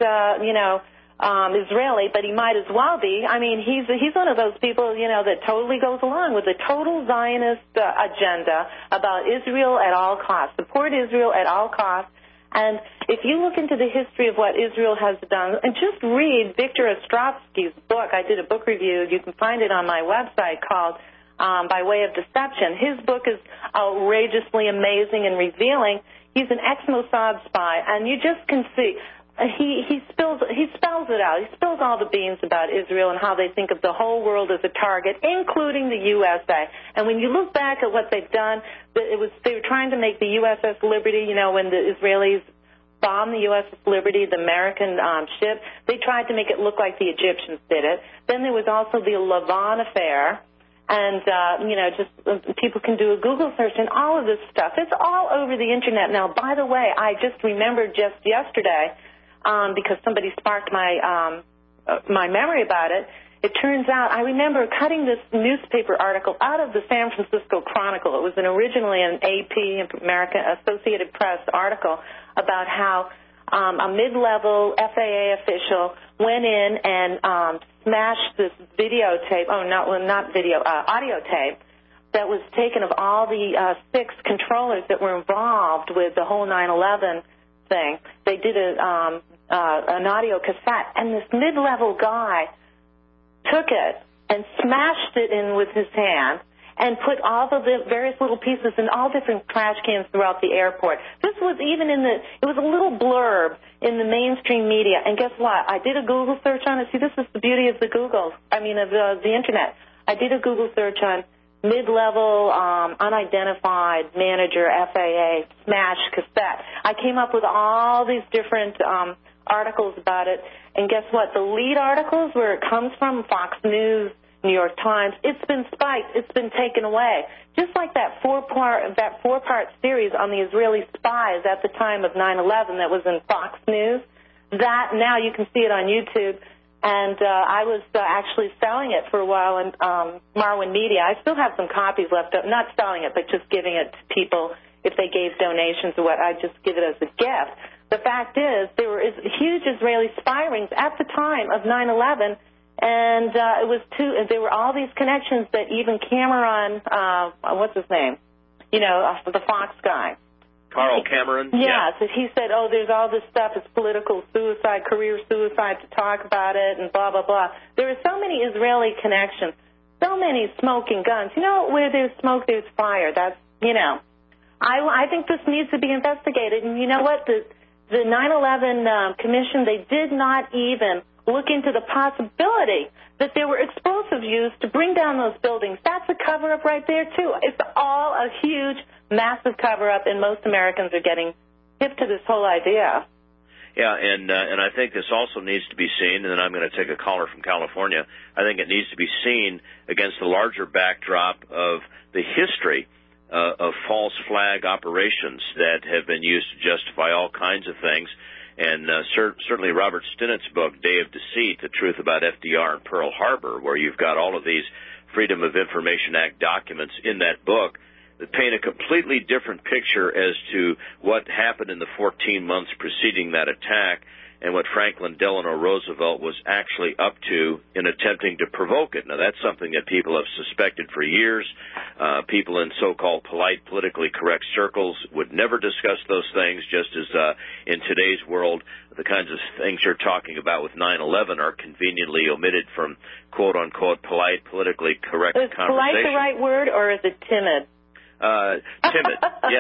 Israeli, but he might as well be. I mean, he's one of those people, that totally goes along with the total Zionist agenda about Israel at all costs. Support Israel at all costs. And if you look into the history of what Israel has done, and just read Victor Ostrovsky's book. I did a book review. You can find it on my website called By Way of Deception. His book is outrageously amazing and revealing. He's an ex-Mossad spy, and you just can see he spells it out. He spills all the beans about Israel and how they think of the whole world as a target, including the USA. And when you look back at what they've done, they were trying to make the USS Liberty, when the Israelis bombed the USS Liberty, the American ship, they tried to make it look like the Egyptians did it. Then there was also the Lavon affair. And, just people can do a Google search and all of this stuff. It's all over the Internet. Now, by the way, I just remembered just yesterday, because somebody sparked my memory about it. It turns out I remember cutting this newspaper article out of the San Francisco Chronicle. It was originally an AP, American Associated Press article about how a mid-level FAA official went in and smashed this videotape. Audio tape that was taken of all the 6 controllers that were involved with the whole 9/11 thing. They did an audio cassette, and this mid-level guy took it and smashed it in with his hand and put all of the various little pieces in all different trash cans throughout the airport. This was even it was a little blurb in the mainstream media. And guess what? I did a Google search on it. See, this is the beauty of the the Internet. I did a Google search on mid-level, unidentified manager, FAA, smash cassette. I came up with all these different articles about it, and guess what? The lead articles, where it comes from, Fox News, New York Times, it's been spiked. It's been taken away. Just like that four-part series on the Israeli spies at the time of 9/11 that was in Fox News, that now you can see it on YouTube. And I was actually selling it for a while in Marwin Media. I still have some copies left up, not selling it, but just giving it to people if they gave donations or what. I'd just give it as a gift. The fact is, there were huge Israeli spy rings at the time of 9/11, and there were all these connections that even Cameron, what's his name? The Fox guy. Carl Cameron? Yes. Yeah. He said, there's all this stuff. It's political suicide, career suicide to talk about it, and blah, blah, blah. There are so many Israeli connections, so many smoking guns. Where there's smoke, there's fire. That's, I think this needs to be investigated. And you know what? The 9/11 Commission, they did not even look into the possibility that there were explosives used to bring down those buildings. That's a cover-up right there, too. It's all a huge, massive cover-up, and most Americans are getting hip to this whole idea. Yeah, and I think this also needs to be seen, and then I'm going to take a caller from California. I think it needs to be seen against the larger backdrop of the history of false flag operations that have been used to justify all kinds of things. And certainly Robert Stinnett's book, Day of Deceit, The Truth About FDR and Pearl Harbor, where you've got all of these Freedom of Information Act documents in that book that paint a completely different picture as to what happened in the 14 months preceding that attack and what Franklin Delano Roosevelt was actually up to in attempting to provoke it. Now, that's something that people have suspected for years. People in so-called polite, politically correct circles would never discuss those things, just as in today's world, the kinds of things you're talking about with 9/11 are conveniently omitted from quote-unquote polite, politically correct conversation. Is polite the right word, or is it timid? Timid,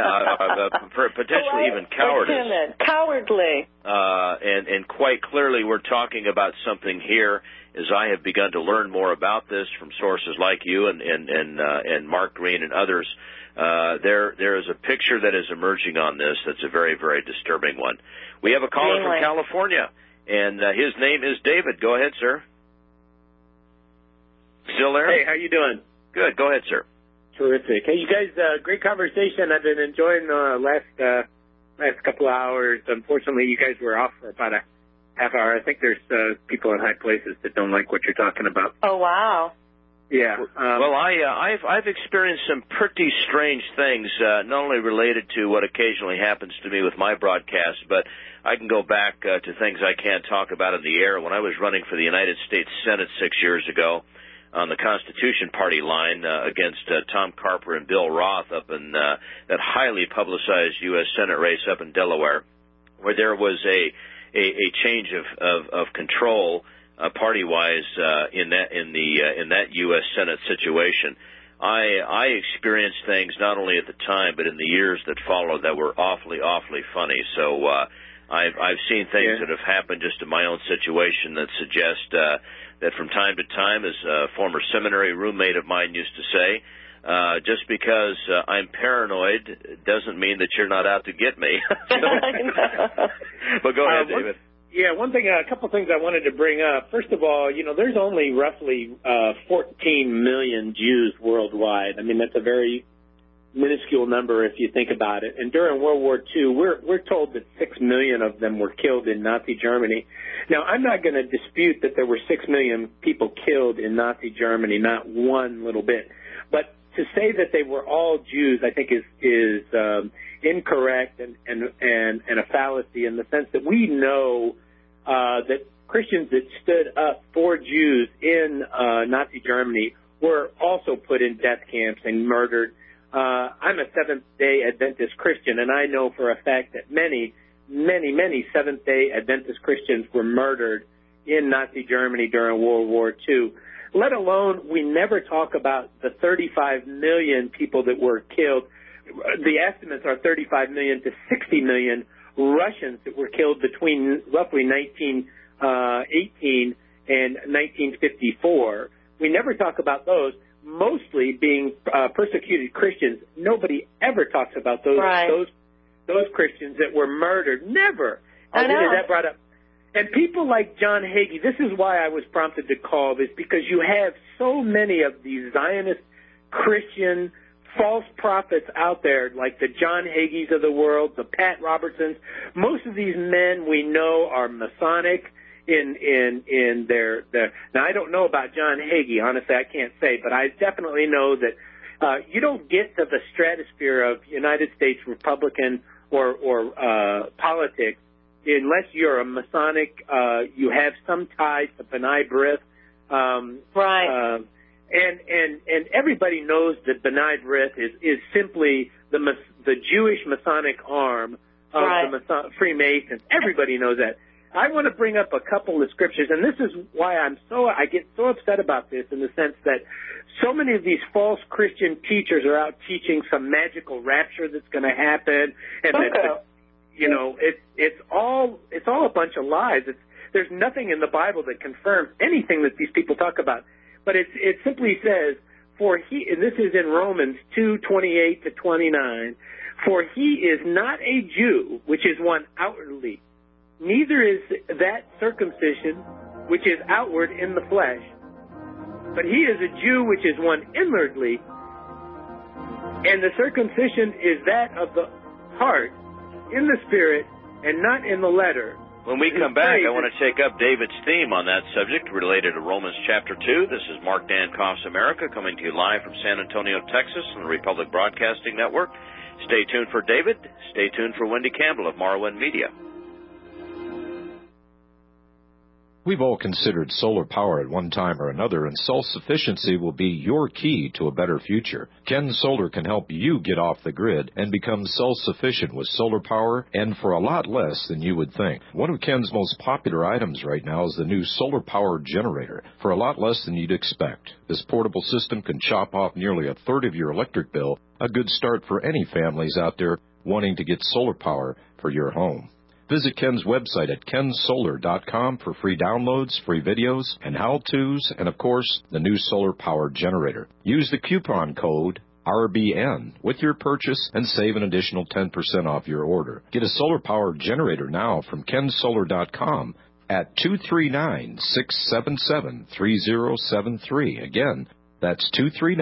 potentially even cowardice. Timid, cowardly. And quite clearly we're talking about something here, as I have begun to learn more about this from sources like you and Mark Green and others. There is a picture that is emerging on this that's a very, very disturbing one. We have a caller from California, and his name is David. Go ahead, sir. Still there? Hey, how you doing? Good. Go ahead, sir. Terrific. Hey, you guys, great conversation. I've been enjoying the last couple of hours. Unfortunately, you guys were off for about a half hour. I think there's people in high places that don't like what you're talking about. Oh, wow. Yeah. Well, I've experienced some pretty strange things, not only related to what occasionally happens to me with my broadcasts, but I can go back to things I can't talk about in the air. When I was running for the United States Senate 6 years ago, on the Constitution Party line against Tom Carper and Bill Roth up in that highly publicized U.S. Senate race up in Delaware, where there was a change of control party-wise in that U.S. Senate situation. I experienced things not only at the time but in the years that followed that were awfully funny. So I've seen things that have happened just in my own situation that suggest that from time to time, as a former seminary roommate of mine used to say, just because I'm paranoid doesn't mean that you're not out to get me. But go ahead, David. A couple things I wanted to bring up. First of all, there's only roughly 14 million Jews worldwide. I mean, that's a very minuscule number if you think about it. And during World War II, we're told that 6 million of them were killed in Nazi Germany. Now, I'm not going to dispute that there were 6 million people killed in Nazi Germany, not one little bit. But to say that they were all Jews, I think is incorrect and a fallacy in the sense that we know that Christians that stood up for Jews in Nazi Germany were also put in death camps and murdered. I'm a Seventh-day Adventist Christian, and I know for a fact that many Seventh-day Adventist Christians were murdered in Nazi Germany during World War II. Let alone, we never talk about the 35 million people that were killed. The estimates are 35 million to 60 million Russians that were killed between roughly 1918 and 1954. We never talk about those. Mostly being persecuted Christians. Nobody ever talks about those Christians that were murdered. Never. I know. That brought up. And people like John Hagee, this is why I was prompted to call this, because you have so many of these Zionist Christian false prophets out there, like the John Hagees of the world, the Pat Robertsons. Most of these men we know are Masonic in their. Now, I don't know about John Hagee. Honestly, I can't say, but I definitely know that you don't get to the stratosphere of United States Republican or politics unless you're a Masonic. You have some ties to B'nai B'rith. Right. And everybody knows that B'nai B'rith is simply the Jewish Masonic arm of the Freemasons. Everybody knows that. I want to bring up a couple of scriptures, and this is why I get so upset about this, in the sense that so many of these false Christian teachers are out teaching some magical rapture that's going to happen, and that, it's all a bunch of lies. There's nothing in the Bible that confirms anything that these people talk about. But it simply says, and this is in Romans 2:28 to 29, for he is not a Jew, which is one outwardly, neither is that circumcision, which is outward in the flesh, but he is a Jew, which is one inwardly, and the circumcision is that of the heart, in the spirit, and not in the letter. When we come back, I want to take up David's theme on that subject related to Romans chapter 2. This is Mark Dankoff's America, coming to you live from San Antonio, Texas, on the Republic Broadcasting Network. Stay tuned for David. Stay tuned for Wendy Campbell of Marwen Media. We've all considered solar power at one time or another, and self-sufficiency will be your key to a better future. Ken Solar can help you get off the grid and become self-sufficient with solar power, and for a lot less than you would think. One of Ken's most popular items right now is the new solar power generator, for a lot less than you'd expect. This portable system can chop off nearly a third of your electric bill, a good start for any families out there wanting to get solar power for your home. Visit Ken's website at kensolar.com for free downloads, free videos, and how-tos, and, of course, the new solar power generator. Use the coupon code RBN with your purchase and save an additional 10% off your order. Get a solar power generator now from kensolar.com at 239-677-3073. Again, that's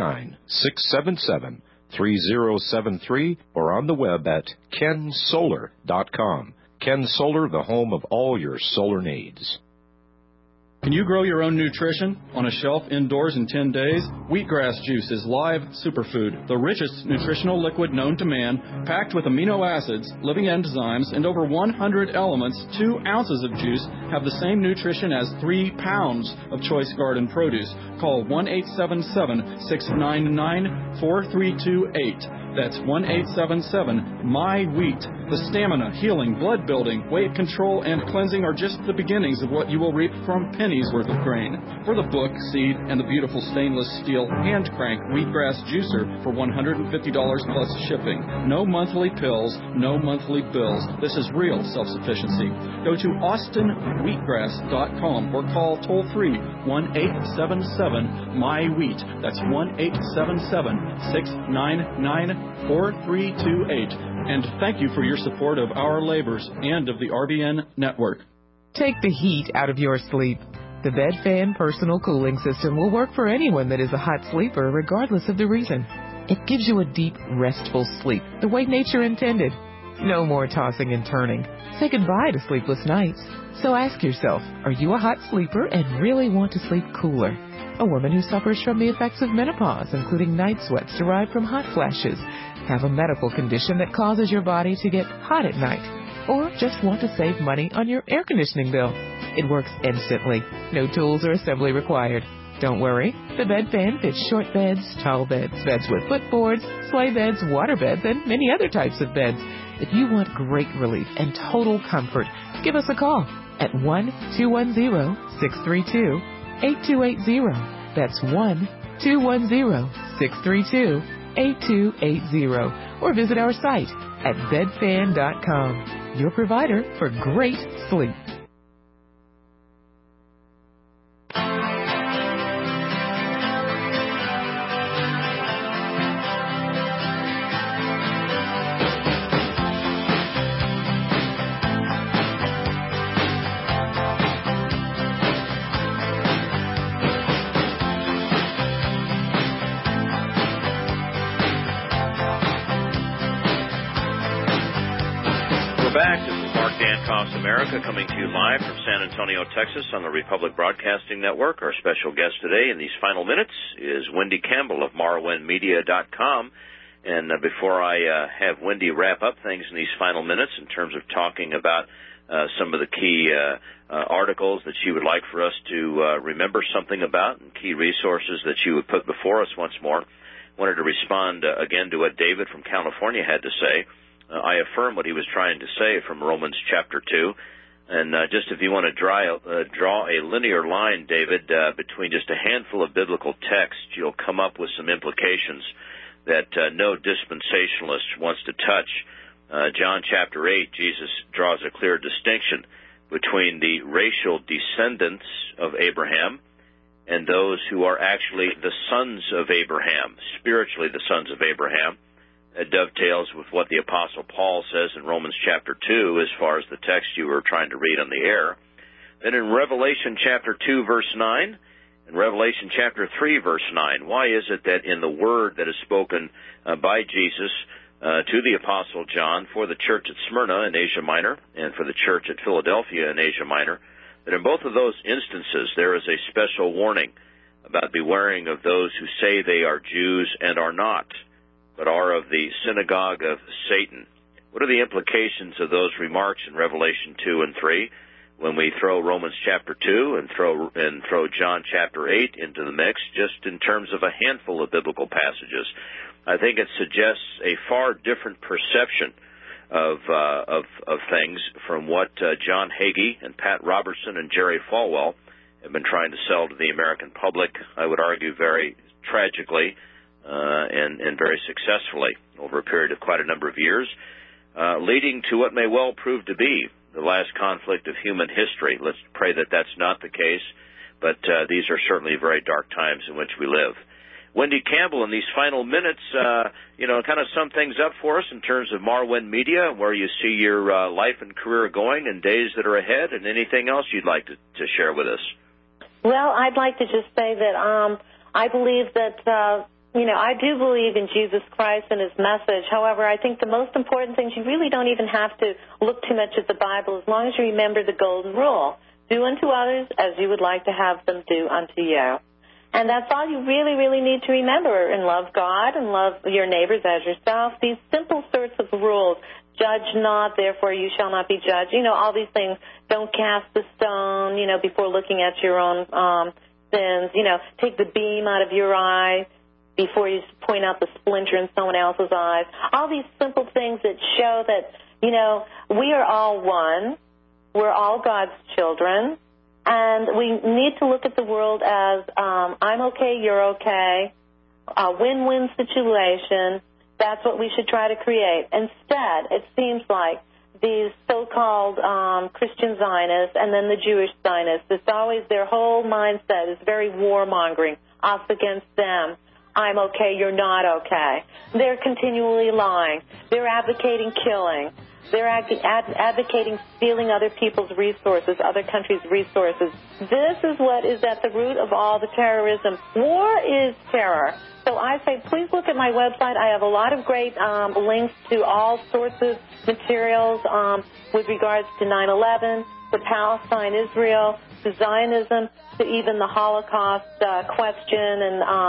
239-677-3073, or on the web at kensolar.com. Ken Solar, the home of all your solar needs. Can you grow your own nutrition on a shelf indoors in 10 days? Wheatgrass juice is live superfood, the richest nutritional liquid known to man, packed with amino acids, living enzymes, and over 100 elements. 2 ounces of juice have the same nutrition as 3 pounds of choice garden produce. Call 1-877-699-4328. That's 1-877-MY-WHEAT. The stamina, healing, blood building, weight control, and cleansing are just the beginnings of what you will reap from pennies worth of grain. For the book, seed, and the beautiful stainless steel hand crank wheatgrass juicer for $150 plus shipping. No monthly pills, no monthly bills. This is real self-sufficiency. Go to austinwheatgrass.com or call toll-free 1-877-MY-WHEAT. That's 1-877-699-4328. And thank you for your support of our labors and of the RBN network. Take the heat out of your sleep. The Bed Fan Personal Cooling System will work for anyone that is a hot sleeper, regardless of the reason. It gives you a deep, restful sleep, the way nature intended. No more tossing and turning. Say goodbye to sleepless nights. So ask yourself, are you a hot sleeper and really want to sleep cooler? A woman who suffers from the effects of menopause, including night sweats derived from hot flashes, have a medical condition that causes your body to get hot at night, or just want to save money on your air conditioning bill. It works instantly. No tools or assembly required. Don't worry. The Bed Fan fits short beds, tall beds, beds with footboards, sleigh beds, water beds, and many other types of beds. If you want great relief and total comfort, give us a call at 1-210-632-8280. That's 1-210-632-8280. Or visit our site at bedfan.com, your provider for great sleep. Dankoff's America, coming to you live from San Antonio, Texas on the Republic Broadcasting Network. Our special guest today in these final minutes is Wendy Campbell of MarWenMedia.com. And before I have Wendy wrap up things in these final minutes in terms of talking about some of the key articles that she would like for us to remember something about and key resources that she would put before us once more, I wanted to respond again to what David from California had to say. I affirm what he was trying to say from Romans chapter 2. And just if you want to draw a linear line, David, between just a handful of biblical texts, you'll come up with some implications that no dispensationalist wants to touch. John chapter 8, Jesus draws a clear distinction between the racial descendants of Abraham and those who are actually the sons of Abraham, spiritually the sons of Abraham. It dovetails with what the Apostle Paul says in Romans chapter 2 as far as the text you were trying to read on the air. Then in Revelation chapter 2, verse 9, and Revelation chapter 3, verse 9, why is it that in the word that is spoken by Jesus to the Apostle John for the church at Smyrna in Asia Minor and for the church at Philadelphia in Asia Minor, that in both of those instances there is a special warning about bewaring of those who say they are Jews and are not, but are of the synagogue of Satan? What are the implications of those remarks in Revelation 2 and 3 when we throw Romans chapter 2 and throw John chapter 8 into the mix, just in terms of a handful of biblical passages? I think it suggests a far different perception of things from what John Hagee and Pat Robertson and Jerry Falwell have been trying to sell to the American public, I would argue very tragically, and very successfully over a period of quite a number of years, leading to what may well prove to be the last conflict of human history. Let's pray that that's not the case, but these are certainly very dark times in which we live. Wendy Campbell, in these final minutes, kind of sum things up for us in terms of Marwen Media, where you see your life and career going and days that are ahead, and anything else you'd like to share with us. Well, I'd like to just say that I believe that I do believe in Jesus Christ and his message. However, I think the most important things, you really don't even have to look too much at the Bible as long as you remember the golden rule. Do unto others as you would like to have them do unto you. And that's all you really, really need to remember, and love God and love your neighbors as yourself. These simple sorts of rules. Judge not, therefore you shall not be judged. All these things. Don't cast the stone, before looking at your own sins. Take the beam out of your eye before you point out the splinter in someone else's eyes. All these simple things that show that, we are all one. We're all God's children. And we need to look at the world as I'm okay, you're okay, a win-win situation. That's what we should try to create. Instead, it seems like these so-called Christian Zionists and then the Jewish Zionists, it's always their whole mindset is very warmongering, us against them. I'm okay, you're not okay. They're continually lying. They're advocating killing. They're advocating stealing other people's resources, other countries' resources. This is what is at the root of all the terrorism. War is terror. So I say, please look at my website. I have a lot of great links to all sorts of materials with regards to 9/11, to Palestine, Israel, to Zionism, to even the Holocaust question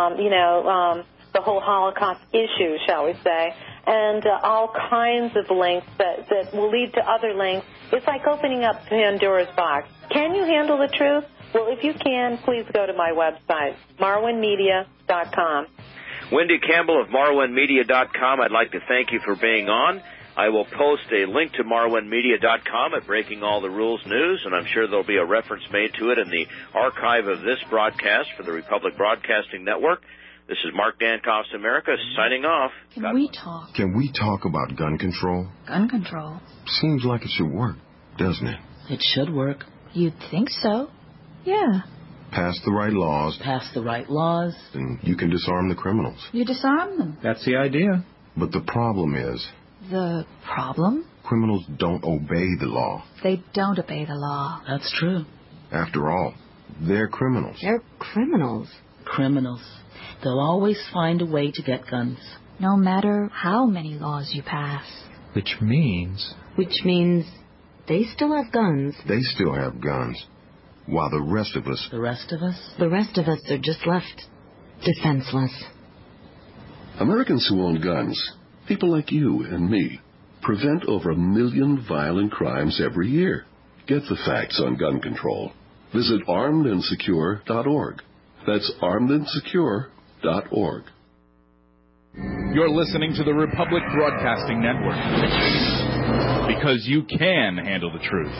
and, the whole Holocaust issue, shall we say, and all kinds of links that will lead to other links. It's like opening up Pandora's box. Can you handle the truth? Well, if you can, please go to my website, MarwenMedia.com. Wendy Campbell of MarwenMedia.com, I'd like to thank you for being on. I will post a link to MarwenMedia.com at Breaking All the Rules News, and I'm sure there'll be a reference made to it in the archive of this broadcast for the Republic Broadcasting Network. This is Mark Dankoff's America signing off. Can we talk about gun control? Gun control? Seems like it should work, doesn't it? It should work. You'd think so. Yeah. Pass the right laws. Pass the right laws. And you can disarm the criminals. You disarm them. That's the idea. But the problem is... The problem? Criminals don't obey the law. They don't obey the law. That's true. After all, they're criminals. They're criminals. Criminals. They'll always find a way to get guns. No matter how many laws you pass. Which means They still have guns. They still have guns. While the rest of us... The rest of us? The rest of us are just left defenseless. Americans who own guns, people like you and me, prevent over 1 million violent crimes every year. Get the facts on gun control. Visit armedandsecure.org. That's armedandsecure.org. You're listening to the Republic Broadcasting Network. Because you can handle the truth.